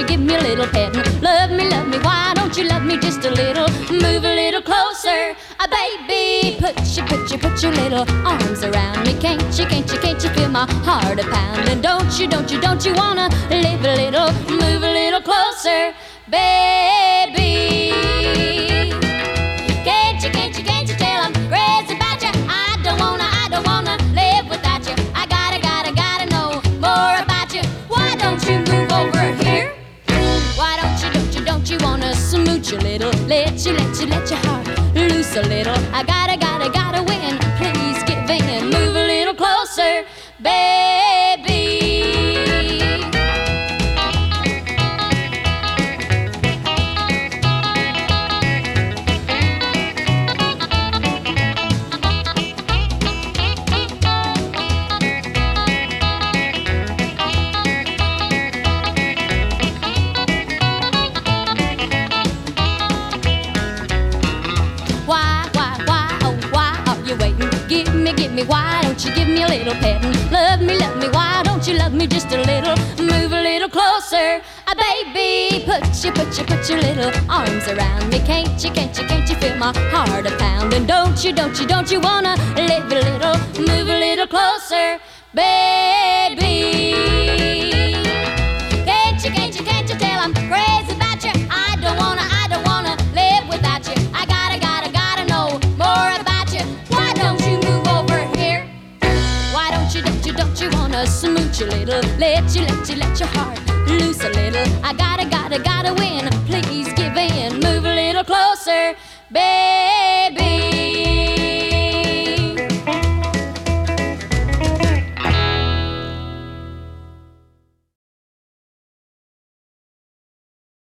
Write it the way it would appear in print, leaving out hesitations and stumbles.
you give me a little petting? Love me, why don't you love me just a little? Move a little closer, baby. Put your little arms around me. Can't you feel my heart a pounding? Don't you wanna live a little? Move a little closer, baby. Can't you tell I'm crazy about you? I don't wanna live without you. I gotta know more about you. Why don't you move over here? Why don't you wanna smooch a little? Let your heart loose a little. I gotta win. Please give in. Move a little closer, baby. Give me, why don't you give me a little petting? Love me, why don't you love me just a little? Move a little closer, baby. Put your little arms around me. Can't you feel my heart a pounding? Don't you wanna live a little? Move a little closer, baby. Can't you tell I'm crazy about you? I don't wanna live without you. I gotta know more about you. Why don't you move over here? Why don't you wanna smooch a little? Let your heart loose a little. I gotta